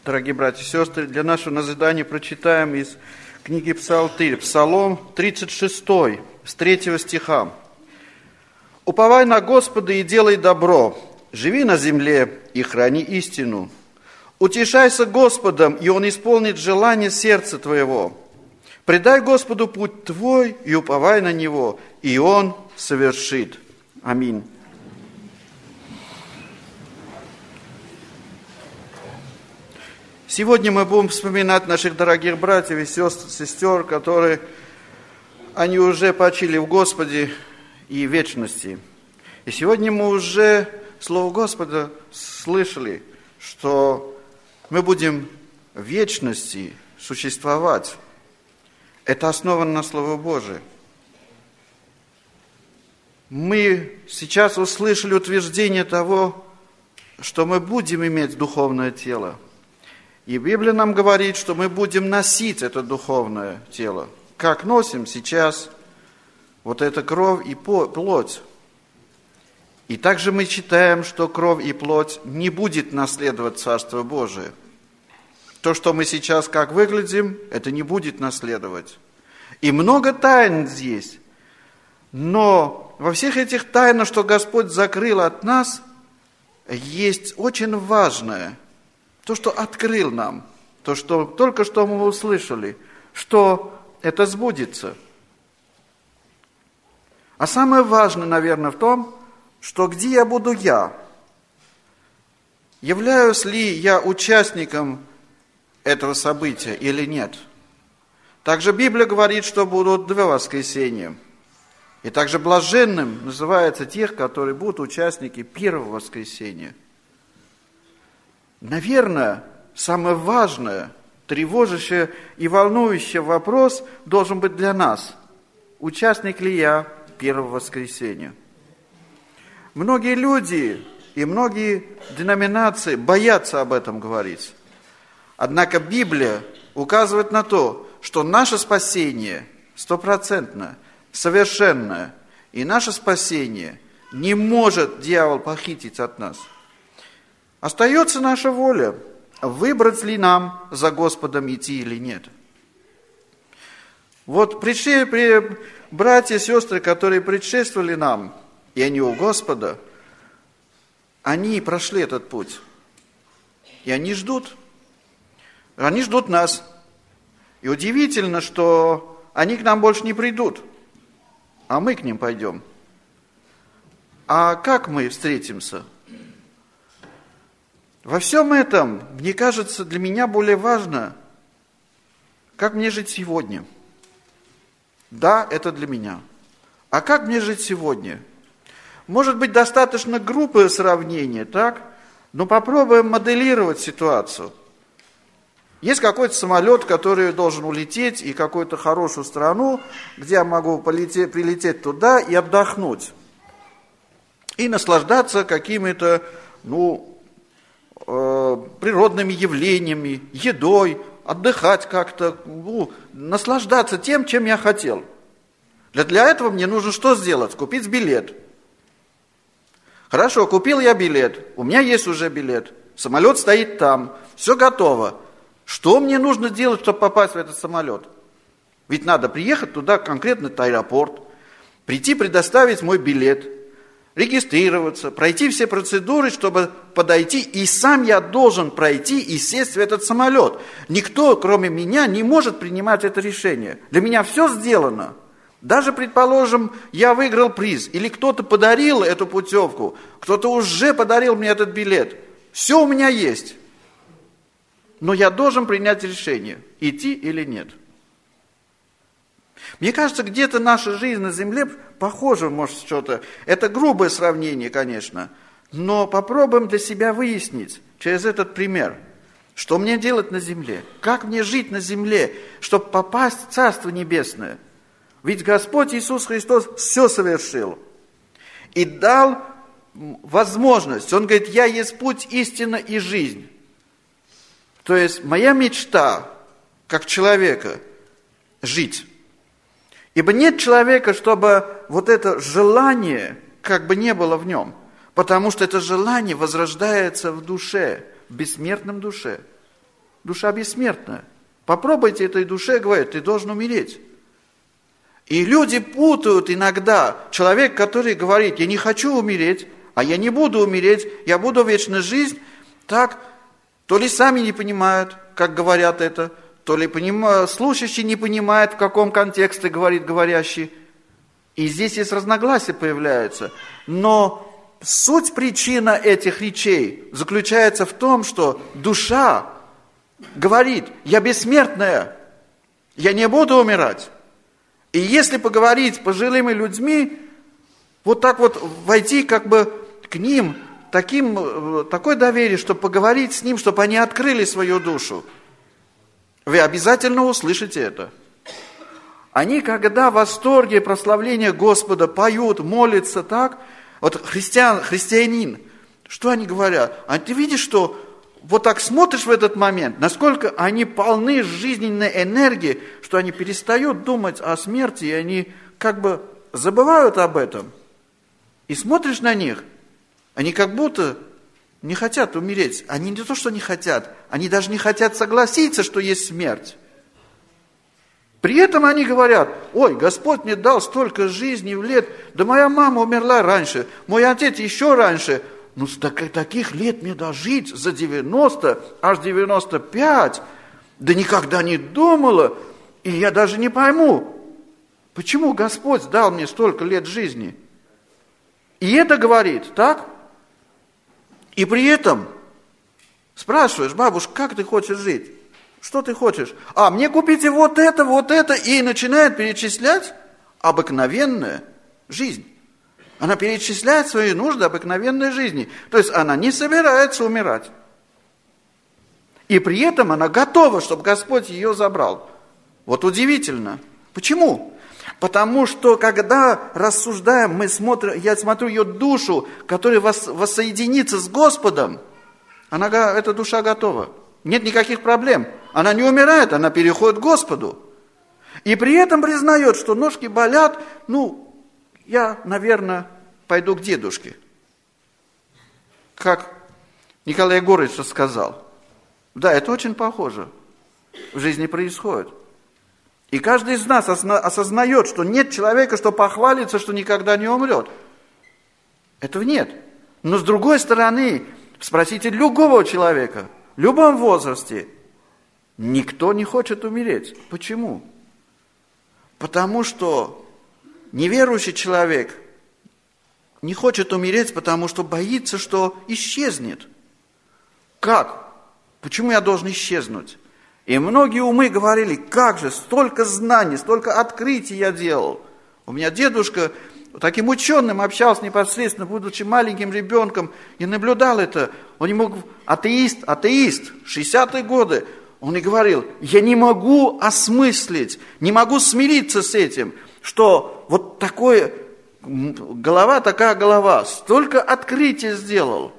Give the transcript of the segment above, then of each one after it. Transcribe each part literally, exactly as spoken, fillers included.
Дорогие братья и сестры, для нашего назидания прочитаем из книги Псалтырь, Псалом тридцать шесть, с третьего стиха. «Уповай на Господа и делай добро, живи на земле и храни истину. Утешайся Господом, и Он исполнит желание сердца твоего. Предай Господу путь твой и уповай на Него, и Он совершит». Аминь. Сегодня мы будем вспоминать наших дорогих братьев и сестр, сестер, которые, они уже почили в Господе и в вечности. И сегодня мы уже Слово Господа слышали, что мы будем в вечности существовать. Это основано на Слово Божие. Мы сейчас услышали утверждение того, что мы будем иметь духовное тело. И Библия нам говорит, что мы будем носить это духовное тело. Как носим сейчас вот эта кровь и плоть. И также мы читаем, что кровь и плоть не будет наследовать Царство Божие. То, что мы сейчас как выглядим, это не будет наследовать. И много тайн здесь. Но во всех этих тайнах, что Господь закрыл от нас, есть очень важное. То, что открыл нам, то, что только что мы услышали, что это сбудется. А самое важное, наверное, в том, что где я буду я? Являюсь ли я участником этого события или нет? Также Библия говорит, что будут два воскресения. И также блаженным называется тех, которые будут участники первого воскресения. Наверное, самое важное, тревожащее и волнующее вопрос должен быть для нас. Участник ли я первого воскресения? Многие люди и многие деноминации боятся об этом говорить. Однако Библия указывает на то, что наше спасение стопроцентное, совершенное, и наше спасение не может дьявол похитить от нас. Остается наша воля, выбрать ли нам за Господом идти или нет. Вот пришли при, братья и сестры, которые предшествовали нам, и они у Господа, они прошли этот путь. И они ждут. Они ждут нас. И удивительно, что они к нам больше не придут, а мы к ним пойдем. А как мы встретимся? Во всем этом, мне кажется, для меня более важно, как мне жить сегодня. Да, это для меня. А как мне жить сегодня? Может быть, достаточно грубое сравнение, так? Но попробуем моделировать ситуацию. Есть какой-то самолет, который должен улететь, и какую-то хорошую страну, где я могу полететь, прилететь туда и отдохнуть. И наслаждаться какими-то, ну, природными явлениями, едой, отдыхать как-то, ну, наслаждаться тем, чем я хотел. Для, для этого мне нужно что сделать? Купить билет. Хорошо, купил я билет, у меня есть уже билет, самолет стоит там, все готово. Что мне нужно делать, чтобы попасть в этот самолет? Ведь надо приехать туда, конкретно в аэропорт, прийти, предоставить мой билет, регистрироваться, пройти все процедуры, чтобы подойти, и сам я должен пройти и сесть в этот самолет. Никто, кроме меня, не может принимать это решение. Для меня все сделано. Даже, предположим, я выиграл приз, или кто-то подарил эту путевку, кто-то уже подарил мне этот билет. Все у меня есть. Но я должен принять решение, идти или нет. Мне кажется, где-то наша жизнь на земле похожа, может, что-то. Это грубое сравнение, конечно. Но попробуем для себя выяснить через этот пример, что мне делать на земле, как мне жить на земле, чтобы попасть в Царство Небесное. Ведь Господь Иисус Христос все совершил и дал возможность. Он говорит, я есть путь, истина и жизнь. То есть моя мечта, как человека, жить. Ибо нет человека, чтобы вот это желание как бы не было в нем. Потому что это желание возрождается в душе, в бессмертном душе. душа бессмертная. Попробуйте этой душе, говорит, ты должен умереть. И люди путают иногда. Человек, который говорит, я не хочу умереть, а я не буду умереть, я буду вечную жизнь, так, то ли сами не понимают, как говорят это, то ли понимают, слушающий не понимает, в каком контексте говорит говорящий. И здесь есть разногласия появляются. Но суть, причина этих речей заключается в том, что душа говорит, я бессмертная, я не буду умирать. И если поговорить с пожилыми людьми, вот так вот войти как бы к ним, таким, такое доверие, чтобы поговорить с ним, чтобы они открыли свою душу, вы обязательно услышите это. Они, когда в восторге прославления Господа поют, молятся так, вот христиан, христианин, что они говорят? А ты видишь, что вот так смотришь в этот момент, насколько они полны жизненной энергии, что они перестают думать о смерти, и они как бы забывают об этом. И смотришь на них, они как будто не хотят умереть. Они не то, что не хотят, они даже не хотят согласиться, что есть смерть. При этом они говорят, ой, Господь мне дал столько жизни в лет, да моя мама умерла раньше, мой отец еще раньше. Ну, с так, таких лет мне дожить, за девяносто, аж девяносто пять, да никогда не думала, и я даже не пойму, почему Господь дал мне столько лет жизни. И это говорит, так? И при этом спрашиваешь, бабушка, как ты хочешь жить? Что ты хочешь? А, мне купите вот это, вот это, и начинает перечислять обыкновенная жизнь. Она перечисляет свои нужды обыкновенной жизни. То есть она не собирается умирать. И при этом она готова, чтобы Господь ее забрал. Вот удивительно. Почему? Потому что, когда рассуждаем, мы смотрим, я смотрю ее душу, которая воссоединится с Господом, она, эта душа готова. Нет никаких проблем. Она не умирает, она переходит к Господу. И при этом признает, что ножки болят, ну, я, наверное, пойду к дедушке. Как Николай Егорович сказал. Да, это очень похоже. В жизни происходит. И каждый из нас осознает, что нет человека, что похвалится, что никогда не умрет. Этого нет. Но с другой стороны, спросите любого человека, в любом возрасте, никто не хочет умереть. Почему? Потому что неверующий человек не хочет умереть, потому что боится, что исчезнет. Как? Почему я должен исчезнуть? И многие умы говорили, как же, столько знаний, столько открытий я делал. У меня дедушка таким ученым общался непосредственно, будучи маленьким ребенком, и наблюдал это. Он не мог, атеист, атеист, шестидесятые годы, он и говорил, я не могу осмыслить, не могу смириться с этим, что вот такое, голова такая голова, столько открытий сделал.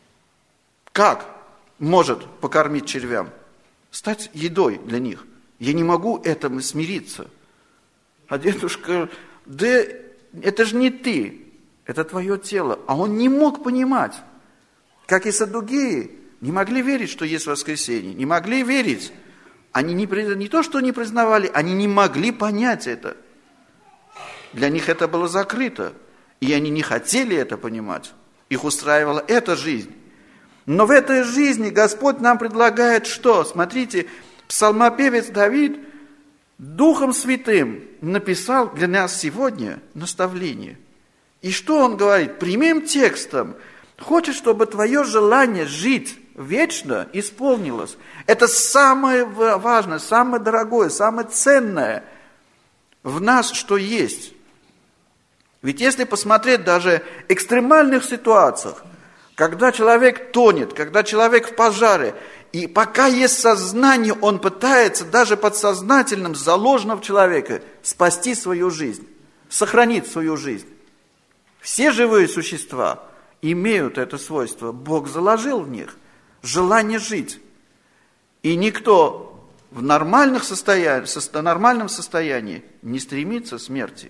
Как может покормить червям? Стать едой для них. Я не могу этому смириться. А дедушка, да это же не ты, это твое тело. А он не мог понимать, как и саддукеи не могли верить, что есть воскресенье, не могли верить. Они не, не то, что не признавали, они не могли понять это. Для них это было закрыто, и они не хотели это понимать. Их устраивала эта жизнь. Но в этой жизни Господь нам предлагает что? Смотрите, псалмопевец Давид Духом Святым написал для нас сегодня наставление. И что он говорит? Прямым текстом. Хочешь, чтобы твое желание жить вечно исполнилось. Это самое важное, самое дорогое, самое ценное в нас, что есть. Ведь если посмотреть даже в экстремальных ситуациях, когда человек тонет, когда человек в пожаре, и пока есть сознание, он пытается даже подсознательным, заложено в человека, спасти свою жизнь, сохранить свою жизнь. Все живые существа имеют это свойство. Бог заложил в них желание жить. И никто в нормальных состояниях, в нормальном состоянии не стремится к смерти.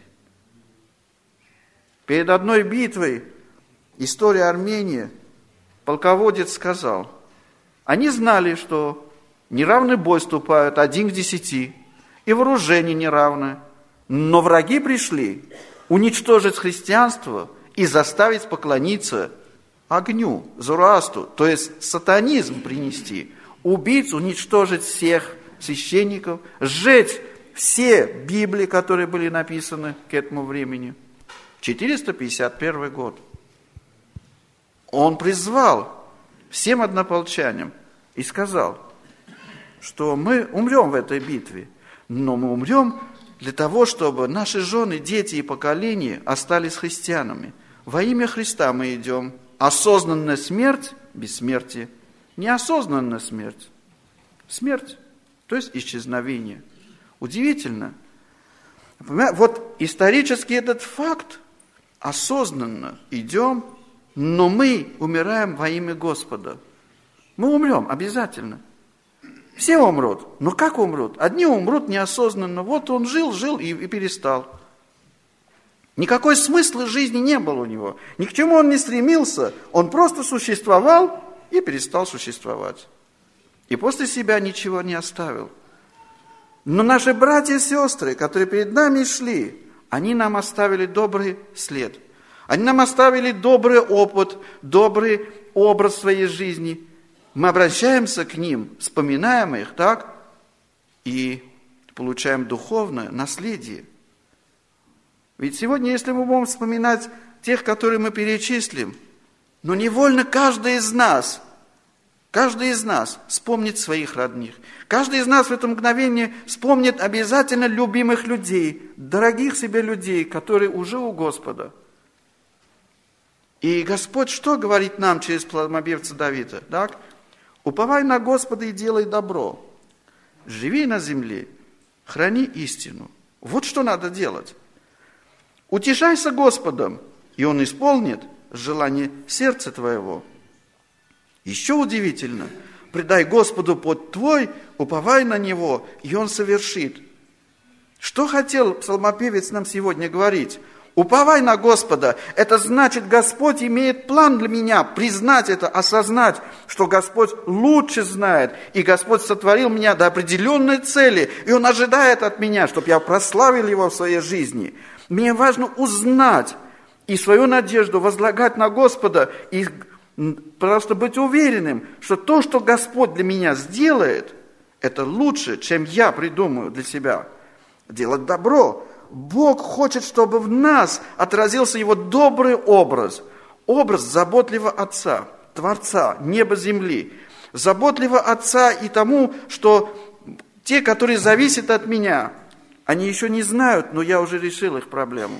Перед одной битвой, история Армении, полководец сказал, они знали, что неравный бой вступают, один к десяти, и вооружение неравное. Но враги пришли уничтожить христианство и заставить поклониться огню, Зороастру, то есть сатанизм принести, убить, уничтожить всех священников, сжечь все Библии, которые были написаны к этому времени. четыреста пятьдесят первый год. Он призвал всем однополчанам и сказал, что мы умрем в этой битве, но мы умрем для того, чтобы наши жены, дети и поколения остались христианами. Во имя Христа мы идем. Осознанная смерть – бессмертие. Неосознанная смерть – смерть, то есть исчезновение. Удивительно. Вот исторически этот факт, осознанно идем, но мы умираем во имя Господа. Мы умрем обязательно. Все умрут. Но как умрут? Одни умрут неосознанно. Вот он жил, жил и, и перестал. Никакой смысла жизни не было у него. Ни к чему он не стремился. Он просто существовал и перестал существовать. И после себя ничего не оставил. Но наши братья и сестры, которые перед нами шли, они нам оставили добрый след. Они нам оставили добрый опыт, добрый образ своей жизни. Мы обращаемся к ним, вспоминаем их, так? И получаем духовное наследие. Ведь сегодня, если мы будем вспоминать тех, которые мы перечислим, но невольно каждый из нас, каждый из нас вспомнит своих родных. Каждый из нас в это мгновение вспомнит обязательно любимых людей, дорогих себе людей, которые уже у Господа. И Господь что говорит нам через псалмопевца Давида? Так? «Уповай на Господа и делай добро. Живи на земле, храни истину». Вот что надо делать. Утешайся Господом, и Он исполнит желание сердца твоего. Еще удивительно, предай Господу путь твой, уповай на Него, и Он совершит. Что хотел псалмопевец нам сегодня говорить? Уповай на Господа. Это значит, Господь имеет план для меня. Признать это, осознать, что Господь лучше знает. И Господь сотворил меня до определенной цели. И Он ожидает от меня, чтобы я прославил Его в своей жизни. Мне важно узнать и свою надежду возлагать на Господа. И просто быть уверенным, что то, что Господь для меня сделает, это лучше, чем я придумаю для себя. Делать добро. Бог хочет, чтобы в нас отразился Его добрый образ. Образ заботливого Отца, Творца, неба, земли. Заботливого Отца и тому, что те, которые зависят от меня, они еще не знают, но я уже решил их проблему.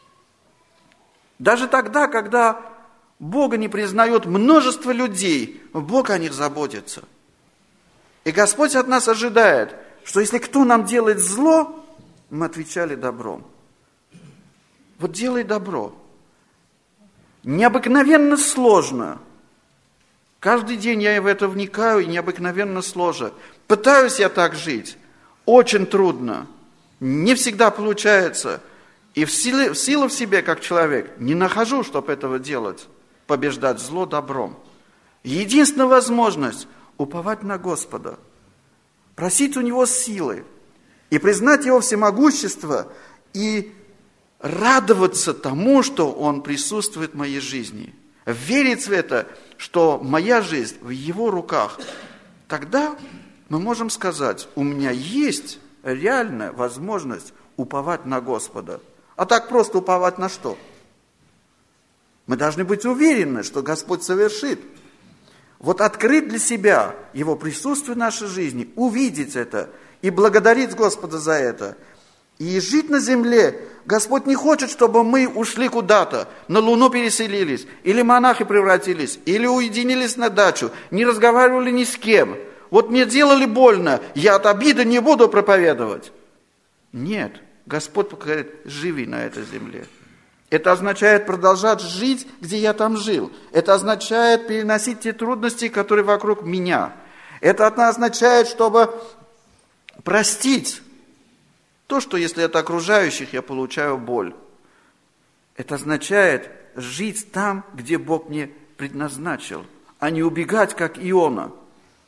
Даже тогда, когда Бога не признает множество людей, Бог о них заботится. И Господь от нас ожидает, что если кто нам делает зло, мы отвечали добром. Вот делай добро. Необыкновенно сложно. Каждый день я в это вникаю, и необыкновенно сложно. Пытаюсь я так жить. Очень трудно. Не всегда получается. И в силе, в силу в себе, как человек, не нахожу, чтобы этого делать. Побеждать зло добром. Единственная возможность – уповать на Господа. Просить у Него силы. И признать Его всемогущество, и радоваться тому, что Он присутствует в моей жизни. Верить в это, что моя жизнь в Его руках. Тогда мы можем сказать, у меня есть реальная возможность уповать на Господа. А так просто уповать на что? Мы должны быть уверены, что Господь совершит. Вот открыть для себя Его присутствие в нашей жизни, увидеть это, и благодарить Господа за это. И жить на земле. Господь не хочет, чтобы мы ушли куда-то, на Луну переселились, или монахи превратились, или уединились на дачу, не разговаривали ни с кем. Вот мне делали больно, я от обиды не буду проповедовать. Нет, Господь говорит, живи на этой земле. Это означает продолжать жить, где я там жил. Это означает переносить те трудности, которые вокруг меня. Это означает, чтобы простить то, что если от окружающих я получаю боль. Это означает жить там, где Бог мне предназначил, а не убегать, как Иона.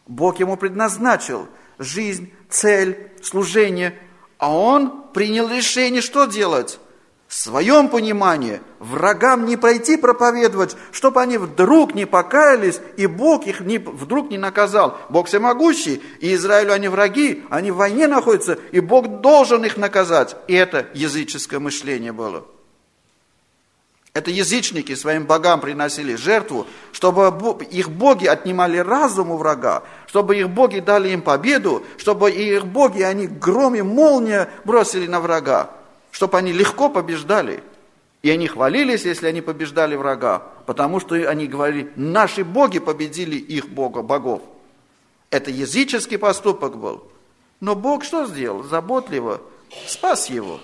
Бог ему предназначил жизнь, цель, служение, а он принял решение, что делать? В своем понимании врагам не пойти проповедовать, чтобы они вдруг не покаялись, и Бог их не, вдруг не наказал. Бог всемогущий, и Израилю они враги, они в войне находятся, и Бог должен их наказать. И это языческое мышление было. Это язычники своим богам приносили жертву, чтобы их боги отнимали разум у врага, чтобы их боги дали им победу, чтобы их боги, они гром и молния бросили на врага, чтобы они легко побеждали. И они хвалились, если они побеждали врага, потому что они говорили, наши боги победили их бога, богов. Это языческий поступок был. Но Бог что сделал? Заботливо спас его.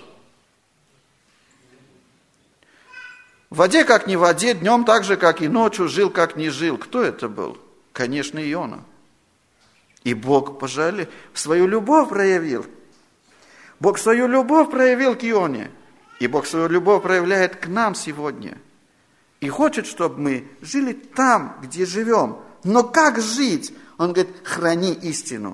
В воде, как не в воде, днем так же, как и ночью, жил, как не жил. Кто это был? Конечно, Иона. И Бог пожалел, свою любовь проявил. Бог свою любовь проявил к Ионе. И Бог свою любовь проявляет к нам сегодня. И хочет, чтобы мы жили там, где живем. Но как жить? Он говорит, храни истину.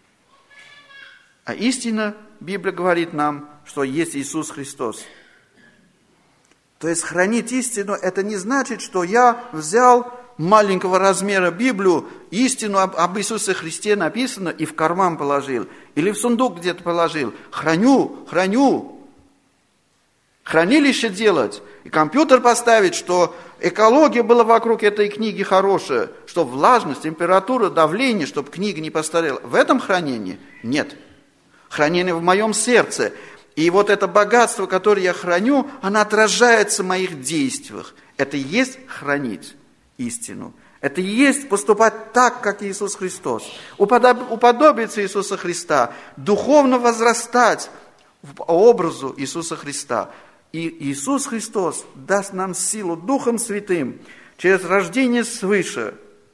А истина, Библия говорит нам, что есть Иисус Христос. То есть хранить истину, это не значит, что я взял маленького размера Библию, истину об, об Иисусе Христе написано и в карман положил, или в сундук где-то положил. Храню, храню. Хранилище делать, и компьютер поставить, что экология была вокруг этой книги хорошая, что влажность, температура, давление, чтобы книга не постарела. В этом хранении нет. Хранение в моем сердце. И вот это богатство, которое я храню, оно отражается в моих действиях. Это и есть хранить истину. Это и есть поступать так, как Иисус Христос. Уподоб... Уподобиться Иисуса Христа. Духовно возрастать по образу Иисуса Христа. И Иисус Христос даст нам силу Духом Святым через рождение свыше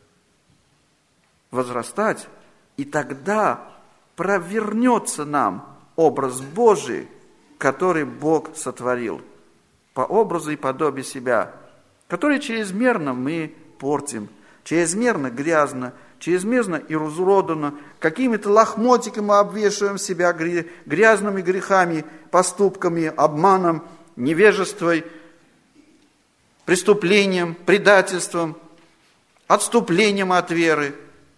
возрастать. И тогда провернется нам образ Божий, который Бог сотворил, по образу и подобию себя, который чрезмерно мы портим, чрезмерно грязно, чрезмерно и разуродано, какими-то лохмотиками обвешиваем себя грязными грехами, поступками, обманом, невежеством, преступлением, предательством, отступлением от веры.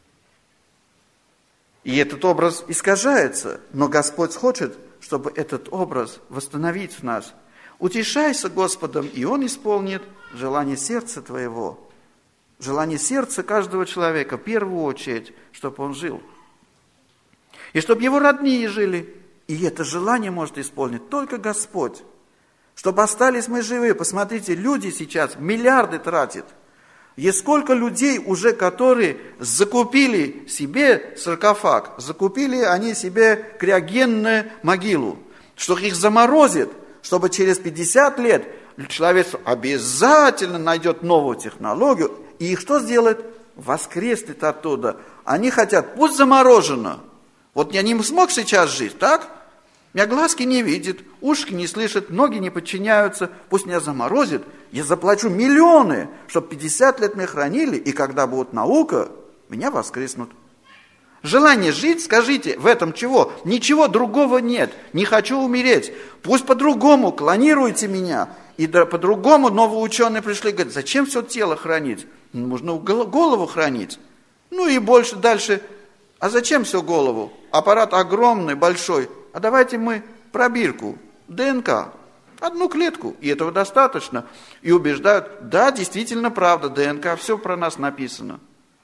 И этот образ искажается, но Господь хочет, чтобы этот образ восстановить в нас. Утешайся Господом, и Он исполнит желание сердца твоего. Желание сердца каждого человека, в первую очередь, чтобы он жил. И чтобы его родные жили. И это желание может исполнить только Господь. Чтобы остались мы живы. Посмотрите, люди сейчас миллиарды тратят. Есть сколько людей уже, которые закупили себе саркофаг, закупили они себе криогенную могилу, что их заморозит, чтобы через пятьдесят лет человечество обязательно найдет новую технологию, и их что сделает? Воскреснет оттуда. Они хотят, пусть заморожено. Вот я не смог сейчас жить, так? Меня глазки не видят, ушки не слышат, ноги не подчиняются. Пусть меня заморозит. Я заплачу миллионы, чтобы пятьдесят лет меня хранили, и когда будет наука, меня воскреснут. Желание жить, скажите, в этом чего? Ничего другого нет. Не хочу умереть. Пусть по-другому, клонируйте меня. И по-другому новые ученые пришли и говорят, зачем все тело хранить? Нужно голову хранить. Ну и больше дальше. А зачем все голову? Аппарат огромный, большой. А давайте мы пробирку, ДНК, одну клетку, и этого достаточно. И убеждают, да, действительно правда, ДНК, все про нас написано.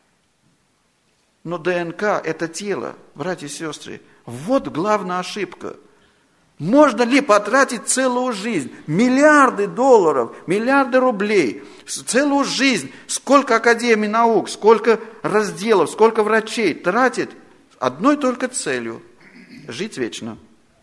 Но ДНК – это тело, братья и сестры. Вот главная ошибка. Можно ли потратить целую жизнь, миллиарды долларов, миллиарды рублей, целую жизнь, сколько академий наук, сколько разделов, сколько врачей тратить одной только целью – жить вечно.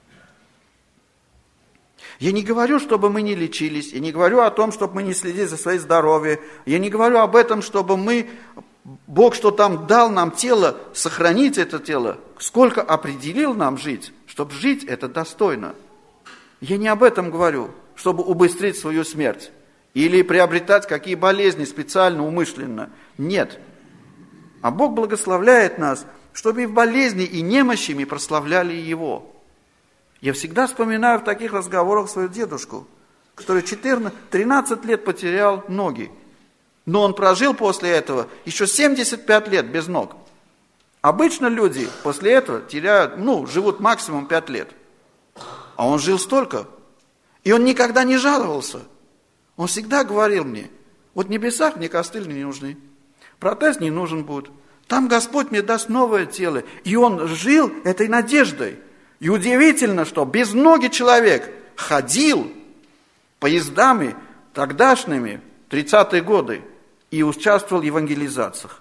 Я не говорю, чтобы мы не лечились, я не говорю о том, чтобы мы не следили за своим здоровьем, я не говорю об этом, чтобы мы, Бог, что там дал нам тело, сохранить это тело, сколько определил нам жить, чтобы жить это достойно. Я не об этом говорю, чтобы убыстрить свою смерть или приобретать какие болезни специально, умышленно. Нет. А Бог благословляет нас, чтобы и в болезни, и немощи мы прославляли Его. Я всегда вспоминаю в таких разговорах свою дедушку, который четырнадцать-тринадцать лет потерял ноги. Но он прожил после этого еще семьдесят пять лет без ног. Обычно люди после этого теряют, ну, живут максимум пять лет. А он жил столько. И он никогда не жаловался. Он всегда говорил мне, вот в небесах мне костыль не нужны, протез не нужен будет. Там Господь мне даст новое тело. И он жил этой надеждой. И удивительно, что безногий человек ходил поездами тогдашними, тридцатые годы, и участвовал в евангелизациях.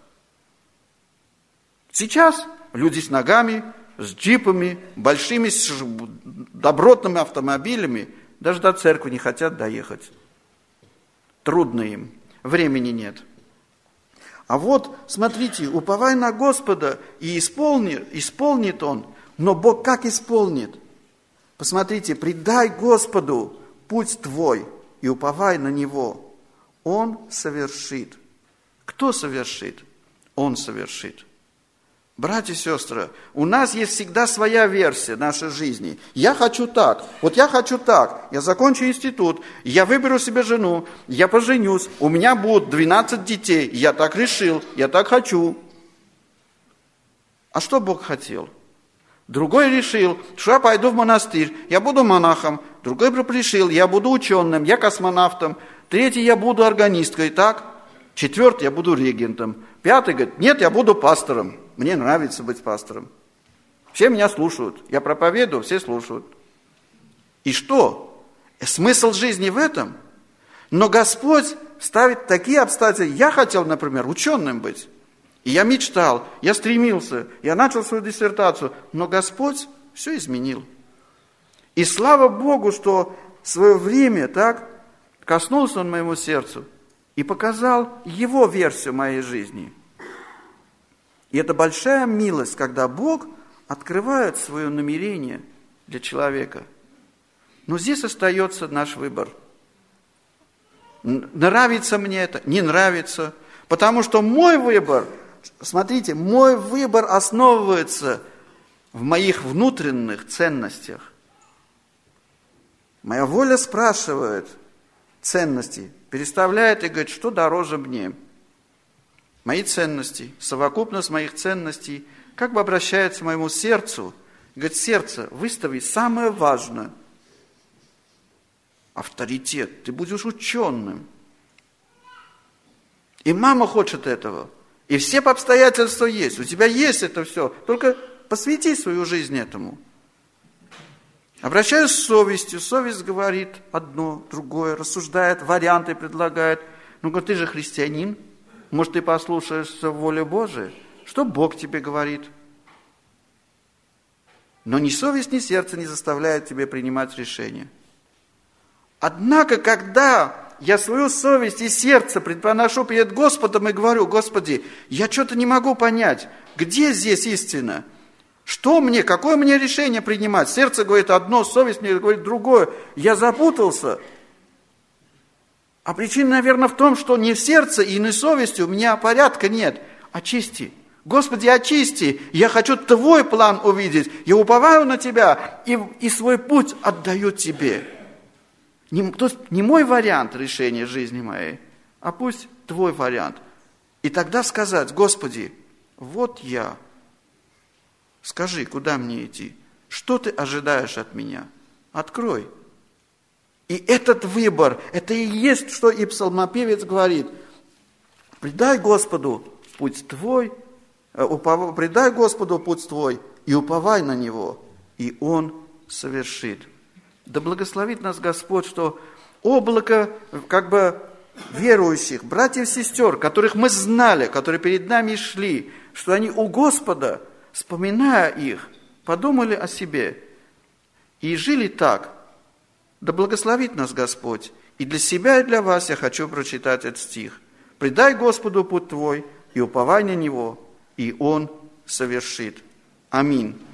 Сейчас люди с ногами, с джипами, большими добротными автомобилями даже до церкви не хотят доехать. Трудно им, времени нет. А вот, смотрите, уповай на Господа, и исполнит, исполнит Он. Но Бог как исполнит? Посмотрите, предай Господу путь твой, и уповай на Него. Он совершит. Кто совершит? Он совершит. Братья и сестры, у нас есть всегда своя версия нашей жизни. Я хочу так, вот я хочу так, я закончу институт, я выберу себе жену, я поженюсь, у меня будут двенадцать детей, я так решил, я так хочу. А что Бог хотел? Другой решил, что я пойду в монастырь, я буду монахом. Другой решил, я буду ученым, я космонавтом. Третий, я буду органисткой, так? Четвертый, я буду регентом. Пятый говорит, нет, я буду пастором. Мне нравится быть пастором. Все меня слушают. Я проповедую, все слушают. И что? Смысл жизни в этом? Но Господь ставит такие обстоятельства. Я хотел, например, ученым быть. И я мечтал, я стремился, я начал свою диссертацию. Но Господь все изменил. И слава Богу, что в свое время так коснулся Он моему сердцу и показал Его версию моей жизни. И это большая милость, когда Бог открывает свое намерение для человека. Но здесь остается наш выбор. Нравится мне это, не нравится. Потому что мой выбор, смотрите, мой выбор основывается в моих внутренних ценностях. Моя воля спрашивает ценности, переставляет и говорит, что дороже мне. Мои ценности, совокупность моих ценностей, как бы обращается к моему сердцу. Говорит, сердце, выстави самое важное. Авторитет, ты будешь ученым. И мама хочет этого. И все обстоятельства есть. У тебя есть это все. Только посвяти свою жизнь этому. Обращаюсь с совестью. Совесть говорит одно, другое, рассуждает, варианты предлагает. Ну, говорит, ты же христианин. Может, ты послушаешься воле Божией? Что Бог тебе говорит? Но ни совесть, ни сердце не заставляют тебя принимать решения. Однако, когда я свою совесть и сердце предпоношу перед Господом и говорю, Господи, я что-то не могу понять, где здесь истина? Что мне, какое мне решение принимать? Сердце говорит одно, совесть мне говорит другое. Я запутался. А причина, наверное, в том, что не в сердце и не в совести у меня порядка нет. Очисти. Господи, очисти. Я хочу Твой план увидеть. Я уповаю на Тебя и, и свой путь отдаю Тебе. Не, то есть не мой вариант решения жизни моей, а пусть Твой вариант. И тогда сказать, Господи, вот я. Скажи, куда мне идти? Что Ты ожидаешь от меня? Открой. И этот выбор, это и есть, что и псалмопевец говорит. Предай Господу путь Твой, упов... предай Господу путь Твой и уповай на Него, и Он совершит. Да благословит нас Господь, что облако как бы верующих, братьев и сестер, которых мы знали, которые перед нами шли, что они у Господа, вспоминая их, подумали о себе и жили так. Да благословит нас Господь. И для себя, и для вас я хочу прочитать этот стих. «Предай Господу путь твой, и уповай на Него, и Он совершит». Аминь.